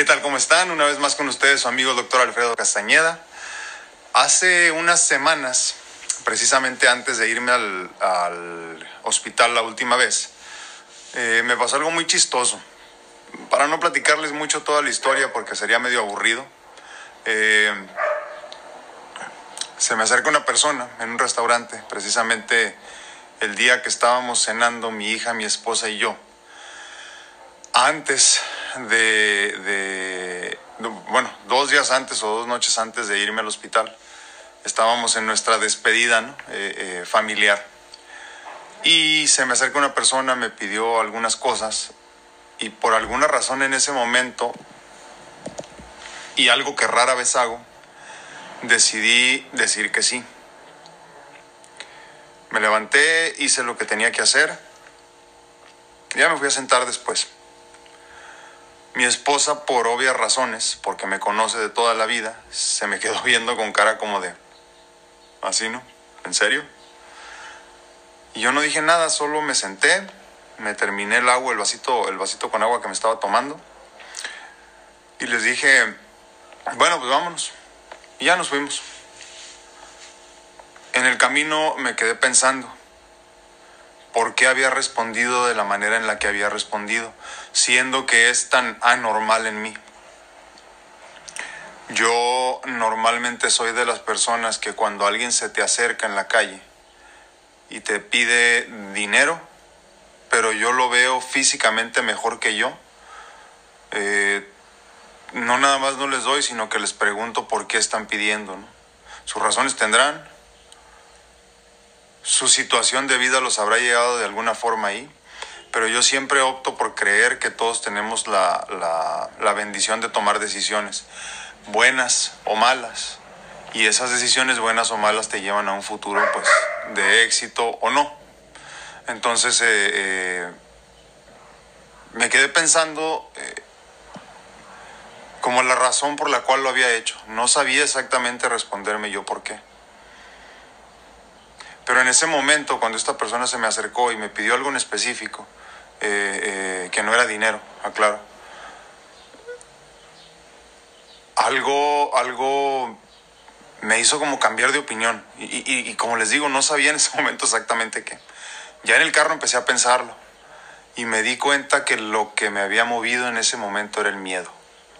tal? ¿Cómo están? Una vez más con ustedes su amigo el doctor Alfredo Castañeda. Hace unas semanas, precisamente antes de irme al hospital la última vez, me pasó algo muy chistoso. Para no platicarles mucho toda la historia porque sería medio aburrido, se me acerca una persona en un restaurante, precisamente el día que estábamos cenando mi hija, mi esposa y yo. Antes bueno, 2 días antes o 2 noches antes de irme al hospital, estábamos en nuestra despedida, ¿no? Familiar. Y se me acerca una persona, me pidió algunas cosas y por alguna razón en ese momento, y algo que rara vez hago, decidí decir que sí. Me levanté, hice lo que tenía que hacer y ya me fui a sentar después. Mi esposa, por obvias razones, porque me conoce de toda la vida, se me quedó viendo con cara como de, ¿así, no? ¿En serio? Y yo no dije nada, solo me senté, me terminé el vasito con agua que me estaba tomando y les dije, bueno, pues vámonos. Y ya nos fuimos. En el camino me quedé pensando, ¿por qué había respondido de la manera en la que había respondido, siendo que es tan anormal en mí? Yo normalmente soy de las personas que cuando alguien se te acerca en la calle y te pide dinero, pero yo lo veo físicamente mejor que yo, no nada más no les doy, sino que les pregunto por qué están pidiendo, ¿no? Sus razones tendrán. Su situación de vida los habrá llegado de alguna forma ahí, pero yo siempre opto por creer que todos tenemos la bendición de tomar decisiones, buenas o malas, y esas decisiones buenas o malas te llevan a un futuro, pues, de éxito o no. Entonces, me quedé pensando como la razón por la cual lo había hecho. No sabía exactamente responderme yo por qué. Pero en ese momento, cuando esta persona se me acercó y me pidió algo en específico, que no era dinero, aclaro, algo me hizo como cambiar de opinión. Y como les digo, no sabía en ese momento exactamente qué. Ya en el carro empecé a pensarlo y me di cuenta que lo que me había movido en ese momento era el miedo.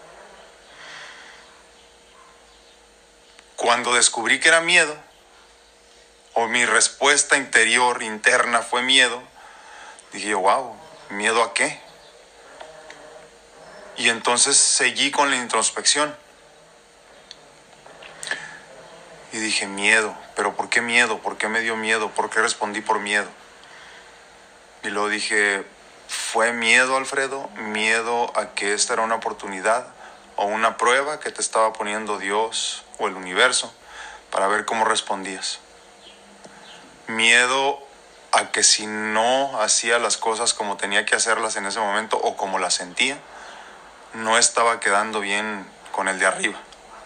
Cuando descubrí que era miedo, o mi respuesta interna fue miedo, dije yo, wow, ¿miedo a qué? Y entonces seguí con la introspección. Y dije, miedo, ¿pero por qué miedo? ¿Por qué me dio miedo? ¿Por qué respondí por miedo? Y luego dije, ¿fue miedo, Alfredo? ¿Miedo a que esta era una oportunidad o una prueba que te estaba poniendo Dios o el universo para ver cómo respondías? Miedo a que si no hacía las cosas como tenía que hacerlas en ese momento o como las sentía, no estaba quedando bien con el de arriba.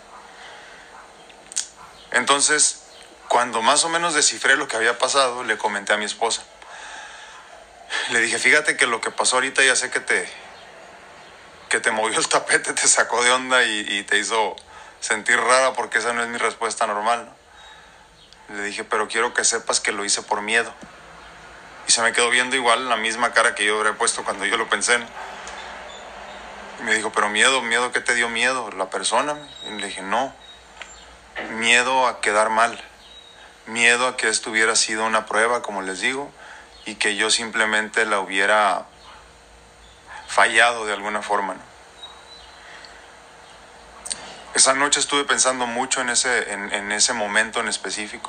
Entonces, cuando más o menos descifré lo que había pasado, le comenté a mi esposa. Le dije, fíjate que lo que pasó ahorita ya sé que te movió el tapete, te sacó de onda y te hizo sentir rara porque esa no es mi respuesta normal, ¿no? Le dije, pero quiero que sepas que lo hice por miedo. Y se me quedó viendo igual la misma cara que yo habría puesto cuando yo lo pensé, ¿no? Y me dijo, pero miedo, ¿qué te dio miedo? ¿La persona? Y le dije, no. Miedo a quedar mal. Miedo a que esto hubiera sido una prueba, como les digo, y que yo simplemente la hubiera fallado de alguna forma, ¿no? Esa noche estuve pensando mucho en ese momento en específico.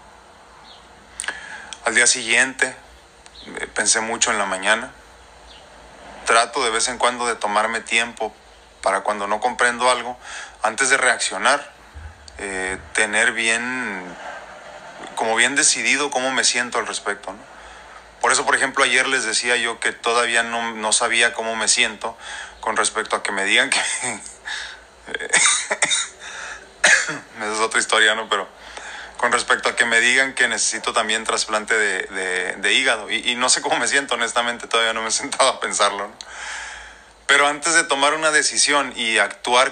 Al día siguiente pensé mucho en la mañana. Trato de vez en cuando de tomarme tiempo para cuando no comprendo algo, antes de reaccionar, tener bien decidido cómo me siento al respecto, ¿no? Por eso, por ejemplo, ayer les decía yo que todavía no sabía cómo me siento con respecto a que me digan que... Esa es otra historia, ¿no? Pero con respecto a que me digan que necesito también trasplante de hígado. Y no sé cómo me siento, honestamente, todavía no me he sentado a pensarlo, ¿no? Pero antes de tomar una decisión y actuar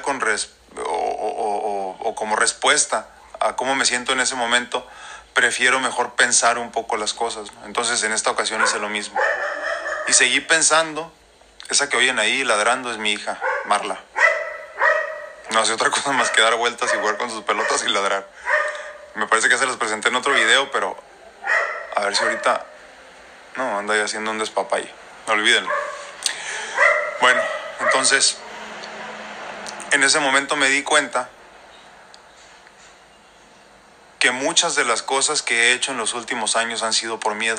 como respuesta a cómo me siento en ese momento, prefiero mejor pensar un poco las cosas, ¿no? Entonces en esta ocasión hice lo mismo. Y seguí pensando. Esa que oyen ahí ladrando es mi hija, Marla. No hace otra cosa más que dar vueltas y jugar con sus pelotas y ladrar. Me parece que ya se las presenté en otro video, pero a ver si ahorita... No, anda ahí haciendo un despapalle. No olvídenlo. Bueno, entonces, en ese momento me di cuenta que muchas de las cosas que he hecho en los últimos años han sido por miedo.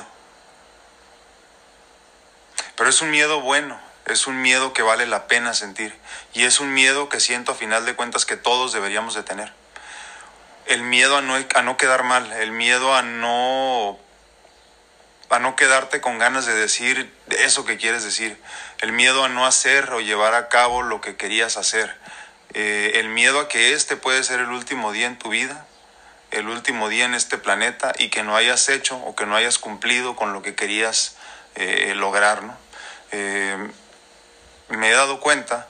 Pero es un miedo bueno, es un miedo que vale la pena sentir. Y es un miedo que siento a final de cuentas que todos deberíamos de tener. El miedo a no quedar mal, el miedo a no quedarte con ganas de decir eso que quieres decir, el miedo a no hacer o llevar a cabo lo que querías hacer, el miedo a que este puede ser el último día en tu vida, el último día en este planeta y que no hayas hecho o que no hayas cumplido con lo que querías lograr, ¿no? Me he dado cuenta,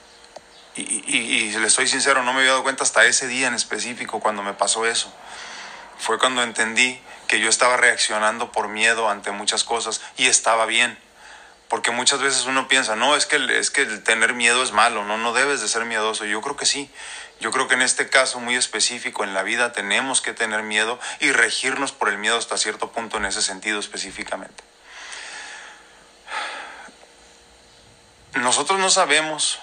y le soy sincero, no me había dado cuenta hasta ese día en específico cuando me pasó eso. Fue cuando entendí que yo estaba reaccionando por miedo ante muchas cosas y estaba bien. Porque muchas veces uno piensa, no, es que el tener miedo es malo, no debes de ser miedoso. Yo creo que sí. Yo creo que en este caso muy específico en la vida tenemos que tener miedo y regirnos por el miedo hasta cierto punto en ese sentido específicamente. Nosotros no sabemos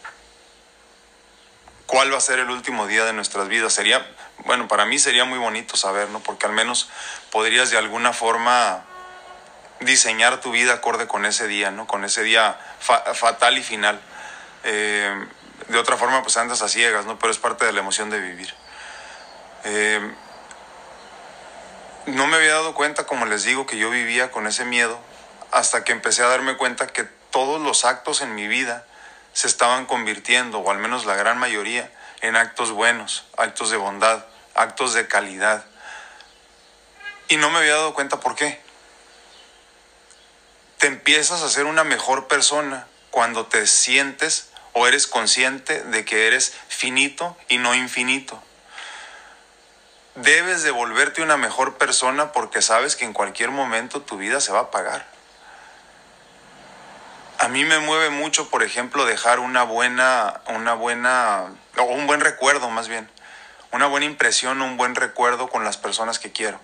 cuál va a ser el último día de nuestras vidas. Bueno, para mí sería muy bonito saber, ¿no? Porque al menos podrías de alguna forma diseñar tu vida acorde con ese día, ¿no? Con ese día fatal y final. De otra forma, pues andas a ciegas, ¿no? Pero es parte de la emoción de vivir. No me había dado cuenta, como les digo, que yo vivía con ese miedo hasta que empecé a darme cuenta que todos los actos en mi vida se estaban convirtiendo, o al menos la gran mayoría, en actos buenos, actos de bondad, actos de calidad. Y no me había dado cuenta por qué. Te empiezas a ser una mejor persona cuando te sientes o eres consciente de que eres finito y no infinito. Debes de volverte una mejor persona porque sabes que en cualquier momento tu vida se va a apagar. A mí me mueve mucho, por ejemplo, dejar un buen recuerdo más bien, una buena impresión, un buen recuerdo con las personas que quiero.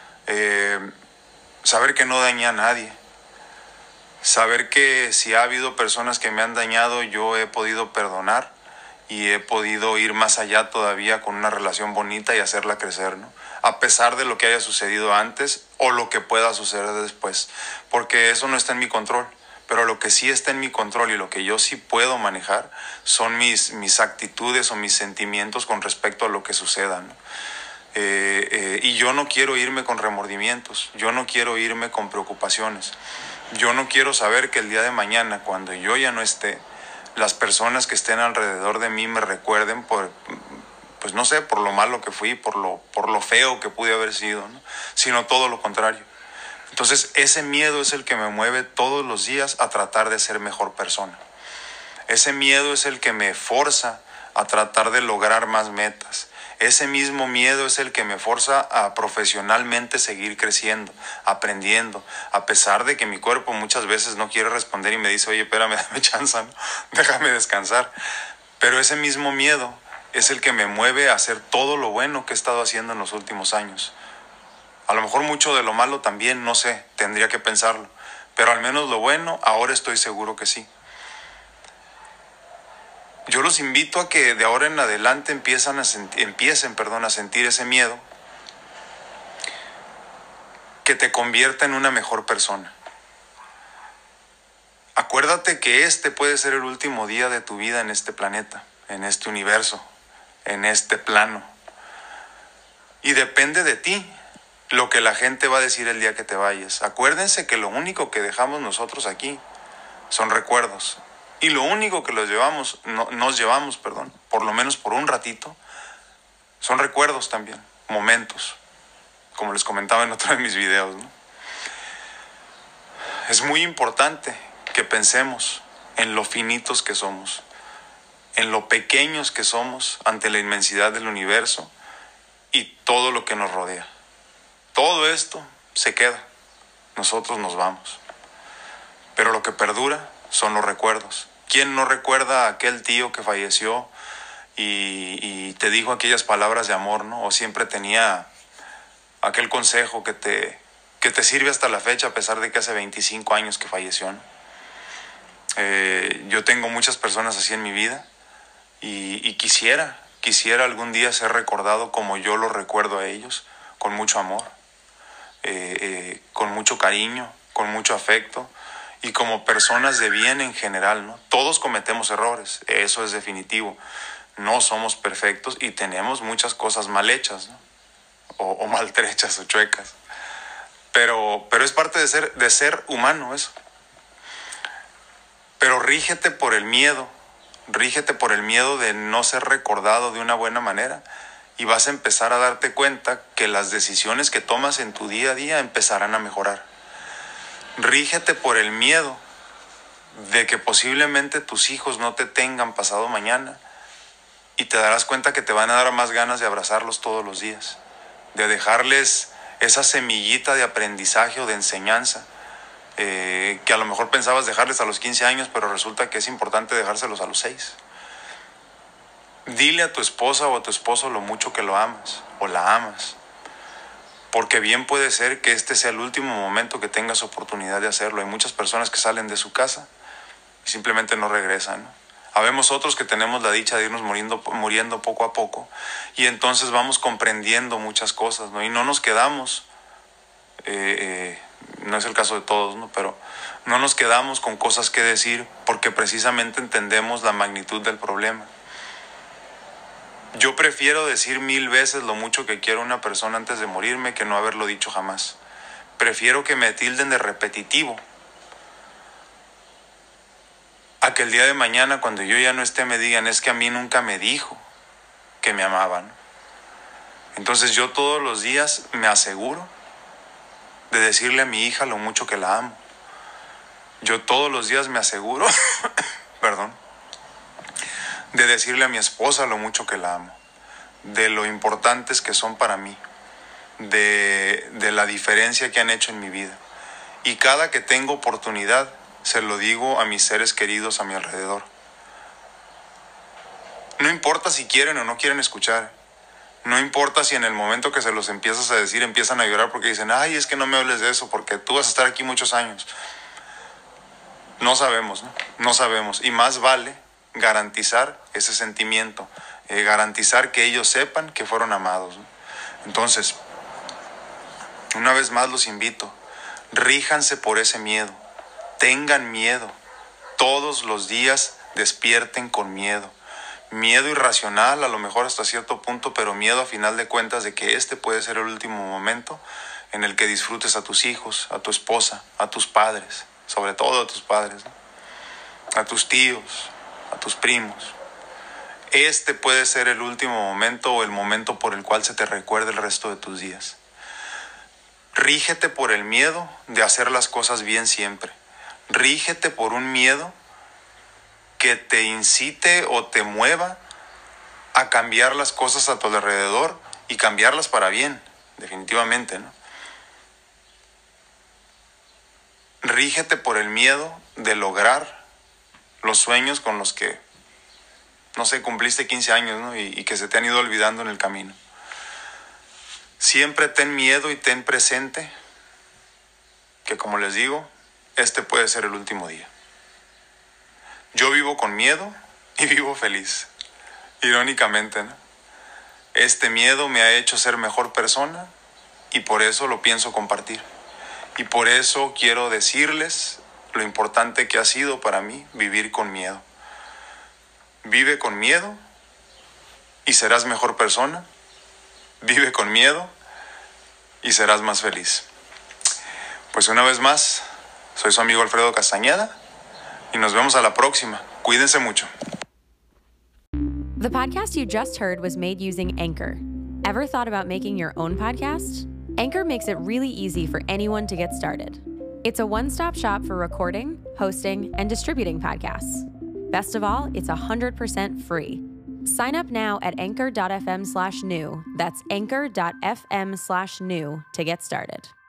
Saber que no dañé a nadie. Saber que si ha habido personas que me han dañado, yo he podido perdonar y he podido ir más allá todavía con una relación bonita y hacerla crecer, ¿no? A pesar de lo que haya sucedido antes o lo que pueda suceder después, porque eso no está en mi control. Pero lo que sí está en mi control y lo que yo sí puedo manejar son mis actitudes o mis sentimientos con respecto a lo que suceda, ¿no? Y yo no quiero irme con remordimientos, yo no quiero irme con preocupaciones. Yo no quiero saber que el día de mañana, cuando yo ya no esté, las personas que estén alrededor de mí me recuerden pues no sé, por lo malo que fui, por lo feo que pude haber sido, ¿no? Sino todo lo contrario. Entonces ese miedo es el que me mueve todos los días a tratar de ser mejor persona. Ese miedo es el que me forza a tratar de lograr más metas. Ese mismo miedo es el que me forza a profesionalmente seguir creciendo, aprendiendo, a pesar de que mi cuerpo muchas veces no quiere responder y me dice, oye, espérame, dame chance, ¿no? Déjame descansar. Pero ese mismo miedo es el que me mueve a hacer todo lo bueno que he estado haciendo en los últimos años. A lo mejor mucho de lo malo también, no sé, tendría que pensarlo. Pero al menos lo bueno, ahora estoy seguro que sí. Yo los invito a que de ahora en adelante empiecen a sentir ese miedo que te convierta en una mejor persona. Acuérdate que este puede ser el último día de tu vida en este planeta, en este universo, en este plano. Y depende de ti lo que la gente va a decir el día que te vayas. Acuérdense que lo único que dejamos nosotros aquí son recuerdos. Y lo único que nos llevamos, por lo menos por un ratito, son recuerdos también, momentos, como les comentaba en otro de mis videos, ¿no? Es muy importante que pensemos en lo finitos que somos, en lo pequeños que somos ante la inmensidad del universo y todo lo que nos rodea. Todo esto se queda, nosotros nos vamos. Pero lo que perdura son los recuerdos. ¿Quién no recuerda a aquel tío que falleció y te dijo aquellas palabras de amor, ¿no? O siempre tenía aquel consejo que te sirve hasta la fecha, a pesar de que hace 25 años que falleció, ¿no? Yo tengo muchas personas así en mi vida y quisiera algún día ser recordado como yo los recuerdo a ellos, con mucho amor, con mucho cariño, con mucho afecto y como personas de bien en general, ¿no? Todos cometemos errores, eso es definitivo. No somos perfectos y tenemos muchas cosas mal hechas, ¿no? o maltrechas o chuecas. Pero es parte de ser humano eso. Pero rígete por el miedo de no ser recordado de una buena manera y vas a empezar a darte cuenta que las decisiones que tomas en tu día a día empezarán a mejorar. Rígete por el miedo de que posiblemente tus hijos no te tengan pasado mañana y te darás cuenta que te van a dar más ganas de abrazarlos todos los días, de dejarles esa semillita de aprendizaje o de enseñanza que a lo mejor pensabas dejarles a los 15 años, pero resulta que es importante dejárselos a los 6. Dile a tu esposa o a tu esposo lo mucho que lo amas o la amas, porque bien puede ser que este sea el último momento que tengas oportunidad de hacerlo. Hay muchas personas que salen de su casa y simplemente no regresan, ¿no? Habemos otros que tenemos la dicha de irnos muriendo poco a poco y entonces vamos comprendiendo muchas cosas, ¿no? Y no nos quedamos, no es el caso de todos, ¿no? Pero no nos quedamos con cosas que decir porque precisamente entendemos la magnitud del problema. Yo prefiero decir 1000 veces lo mucho que quiero a una persona antes de morirme que no haberlo dicho jamás. Prefiero que me tilden de repetitivo a que el día de mañana, cuando yo ya no esté, me digan, es que a mí nunca me dijo que me amaban. Entonces yo todos los días me aseguro de decirle a mi hija lo mucho que la amo. Yo todos los días me aseguro, de decirle a mi esposa lo mucho que la amo, de lo importantes que son para mí, de la diferencia que han hecho en mi vida. Y cada que tengo oportunidad, se lo digo a mis seres queridos a mi alrededor. No importa si quieren o no quieren escuchar. No importa si en el momento que se los empiezas a decir empiezan a llorar porque dicen, ay, es que no me hables de eso porque tú vas a estar aquí muchos años. No sabemos, ¿no? No sabemos. Y más vale garantizar ese sentimiento, garantizar que ellos sepan que fueron amados, ¿no? Entonces, una vez más los invito, ríjanse por ese miedo. Tengan miedo, todos los días despierten con miedo. Miedo irracional, a lo mejor hasta cierto punto, pero miedo a final de cuentas de que este puede ser el último momento en el que disfrutes a tus hijos, a tu esposa, a tus padres, sobre todo a tus padres, ¿no? A tus tíos, a tus primos. Este puede ser el último momento o el momento por el cual se te recuerde el resto de tus días. Rígete por el miedo de hacer las cosas bien siempre. Rígete por un miedo que te incite o te mueva a cambiar las cosas a tu alrededor y cambiarlas para bien, definitivamente, ¿no? Rígete por el miedo de lograr los sueños con los que, no sé, cumpliste 15 años, ¿no? y que se te han ido olvidando en el camino. Siempre ten miedo y ten presente que, como les digo, este puede ser el último día. Yo vivo con miedo y vivo feliz, irónicamente, ¿no? Este miedo me ha hecho ser mejor persona y por eso lo pienso compartir. Y por eso quiero decirles lo importante que ha sido para mí vivir con miedo. Vive con miedo y serás mejor persona. Vive con miedo y serás más feliz. Pues una vez más, soy su amigo Alfredo Castañeda y nos vemos a la próxima. Cuídense mucho. The podcast you just heard was made using Anchor. Ever thought about making your own podcast? Anchor makes it really easy for anyone to get started. It's a one-stop shop for recording, hosting, and distributing podcasts. Best of all, it's 100% free. Sign up now at anchor.fm/new. That's anchor.fm/new to get started.